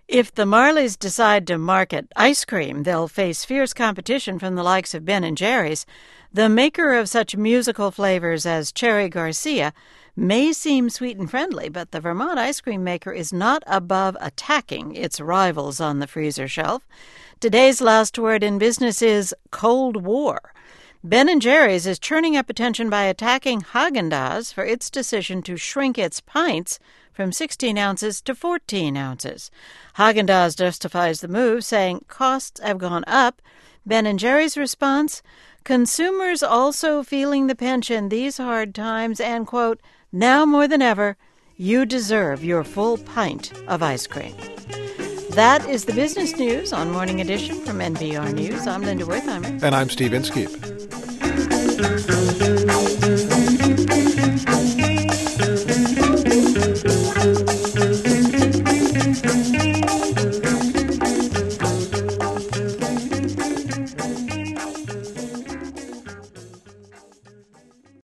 If the Marleys decide to market ice cream, they'll face fierce competition from the likes of Ben & Jerry's. The maker of such musical flavors as Cherry Garcia may seem sweet and friendly, but the Vermont ice cream maker is not above attacking its rivals on the freezer shelf. Today's last word in business is Cold War. Ben & Jerry's is churning up attention by attacking Häagen-Dazs for its decision to shrink its pints from 16 ounces to 14 ounces. Häagen-Dazs justifies the move, saying costs have gone up. Ben & Jerry's response, consumers also feeling the pinch in these hard times and, quote, now more than ever, you deserve your full pint of ice cream. That is the business news on Morning Edition from NPR News. I'm Linda Wertheimer. And I'm Steve Inskeep.